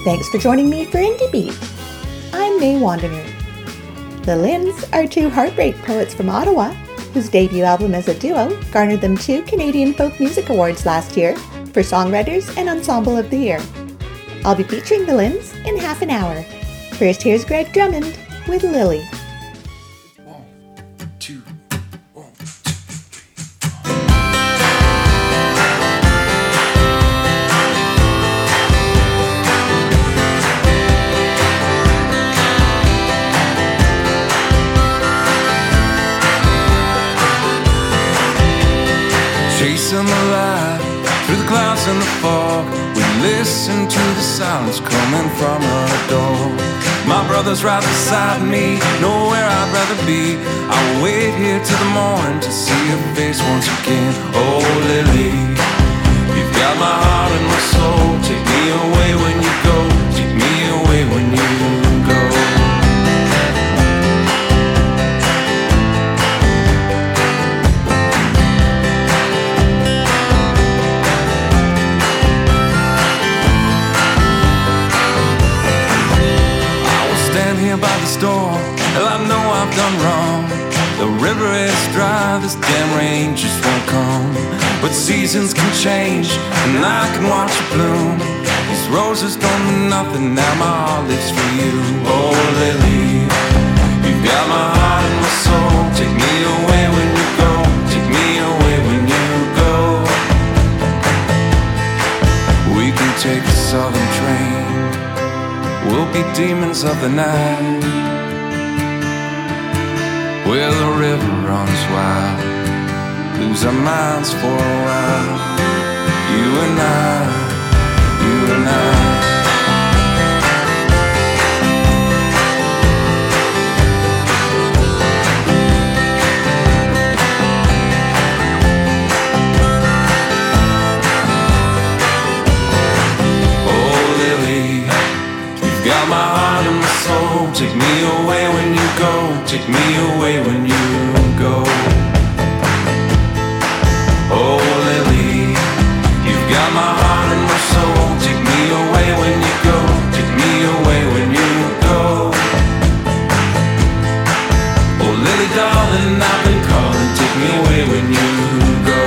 Thanks for joining me for Indie Beat. I'm May Wandinger. The Lynns are two heartbreak poets from Ottawa, whose debut album as a duo garnered them 2 Canadian Folk Music Awards last year for Songwriters and Ensemble of the Year. I'll be featuring the Lynns in half an hour. First, here's Greg Drummond with Lily. Chasing the light through the clouds and the fog, we listen to the sounds coming from her door. My brother's right beside me, know where I'd rather be. I'll wait here till the morning to see her face once again. Oh Lily, you've got my heart and my soul. Take me away when you go, take me away when you go. By the storm, well I know I've done wrong. The river is dry, this damn rain just won't come. But seasons can change, and I can watch it bloom. These roses don't mean nothing, now my heart lives for you. Oh Lily, you've got my heart and my soul. Take me away when you go, take me away when you go. We can take the southern train, we'll be demons of the night, where the river runs wild, lose our minds for a while. You and I, you and I. Got my heart and my soul. Take me away when you go, take me away when you go. Oh Lily, you've got my heart and my soul. Take me away when you go, take me away when you go. Oh Lily darling, I've been calling. Take me away when you go.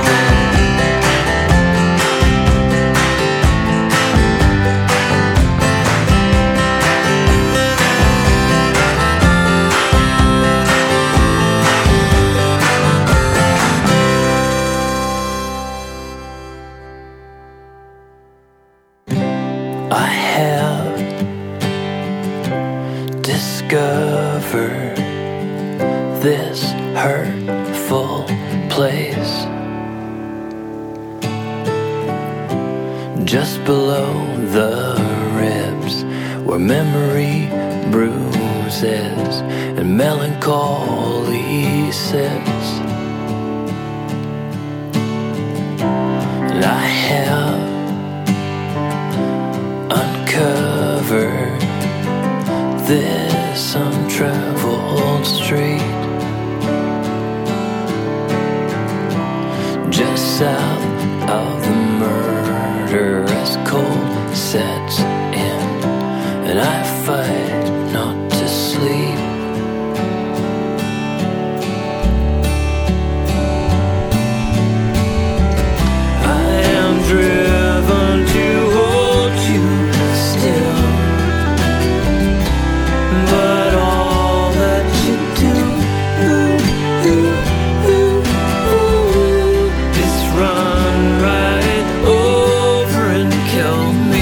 Discover this hurtful place just below the ribs, where memory bruises and melancholy sits. And I have uncovered this untraveled street just south of the murder as cold sets in, and I fight not to sleep. I am driven to hold you still, but all that you do is run right over and kill me.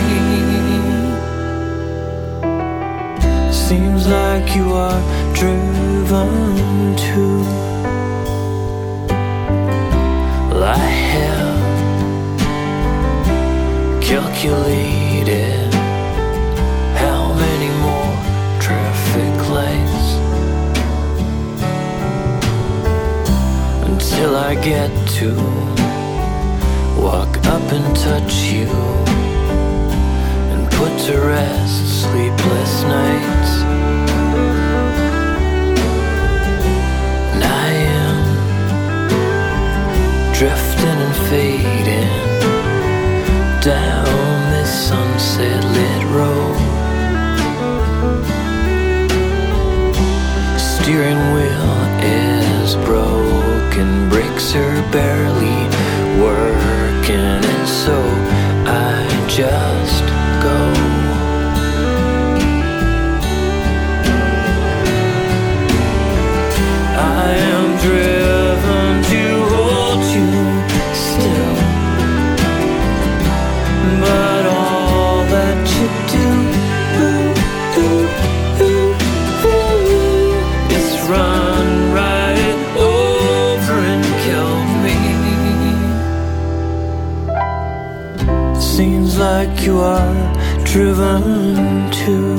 Seems like you are driven to. Well, I have calculated how many more traffic lights until I get to walk up and touch you and put to rest sleepless nights. And I am drifting and fading down this sunset lit road. steering wheel is broken, brakes are barely working, and so I just go. I am driven to hold you still, but all that you do is run right over and kill me. Seems like you are driven to.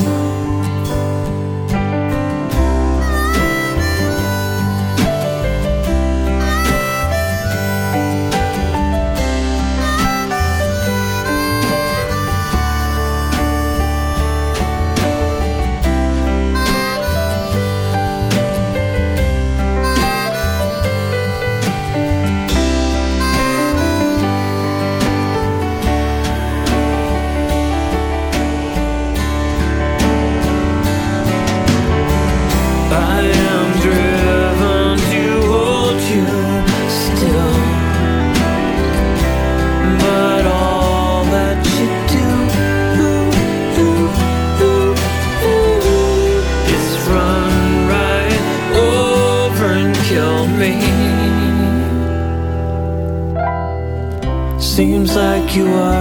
Seems like you are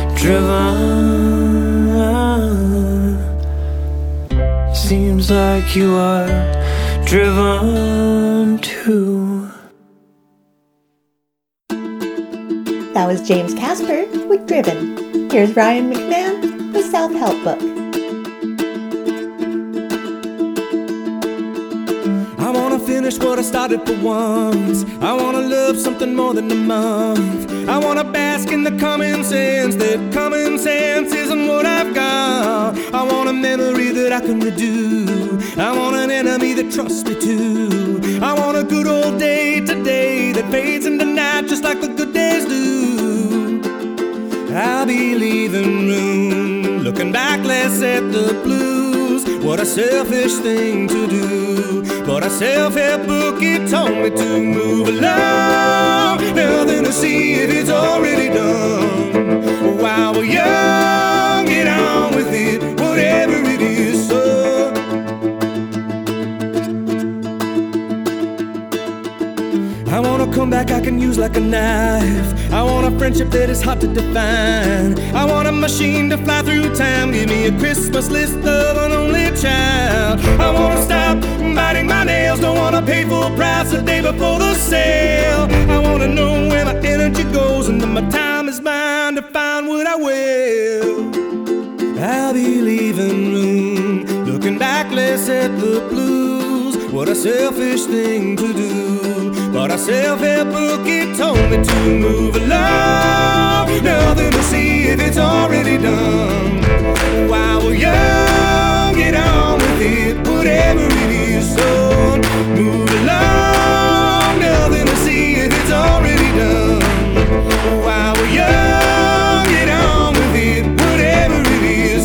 driven. Seems like you are driven too. That was James Casper with Driven. Here's Ryan McMahon with Self-Help Book. I wanna finish what I started for once. I wanna love something more than a month. I wanna bask in the common sense that common sense isn't what I've got. I want a memory that I can redo. I want an enemy that trusts me too. I want a good old day today that fades into night just like the good days do. I'll be leaving room, looking back less at the blues. What a selfish thing to do. But a self-help book, it told me to move along. Nothing to see if it's already done. While we're young, get on with it, whatever it is. So I wanna come back I can use like a knife. I want a friendship that is hard to define. I want a machine to fly through time. Give me a Christmas list of an only child. I wanna stop biting my nails. Don't wanna pay full price the day before the sale. I wanna know where my energy goes, and then my time is mine to find what I will. I'll be leaving room, looking back less at the blues. What a selfish thing to do. But a self-help book, it told me to move along. Nothing to see if it's already done. While we're young, get on with it, whatever it is. So move along. Nothing to see if it's already done. While we're young, get on with it, whatever it is.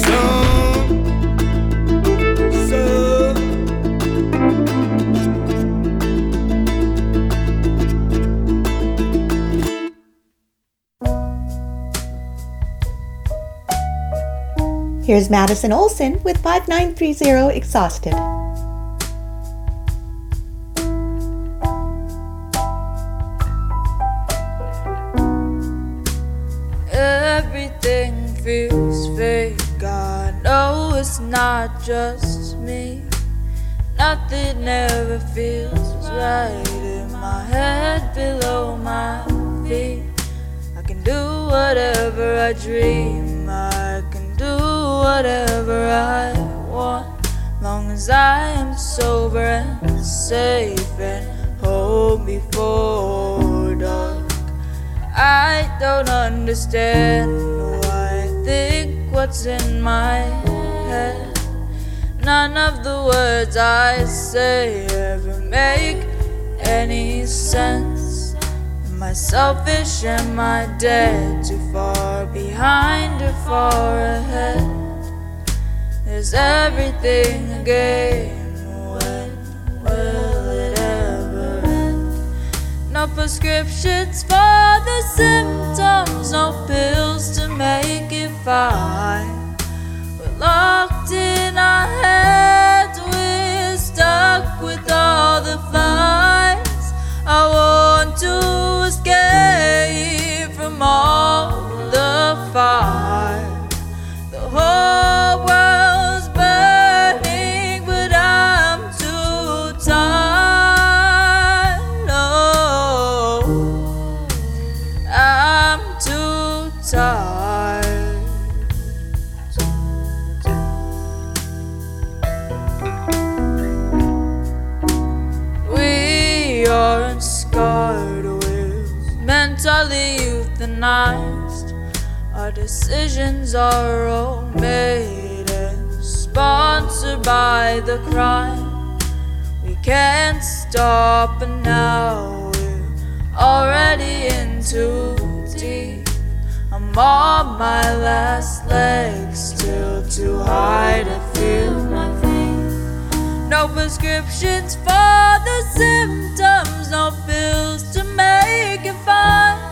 Here's Madison Olson with 5930 Exhausted. Everything feels fake. I know it's not just me. Nothing ever feels right in my head, below my feet. I can do whatever I dream. I can do whatever I want, long as I am sober and safe and home before dark. I don't understand why I think what's in my head. None of the words I say ever make any sense. Am I selfish? Am I dead? Too far behind or far ahead? Is everything a game when prescriptions for the symptoms, no pills to make it fine. We're locked in our heads, we're stuck with all the flies. I want to escape from all the fire. The whole world's burning, but I'm too tired. Oh, I'm too tired. We aren't scarred, we're mentally euthanized. Our decisions are all made and sponsored by the crime. We can't stop, and now we're already in too deep. I'm on my last legs, still too high to feel my feet. No prescriptions for the symptoms, no pills to make it fine.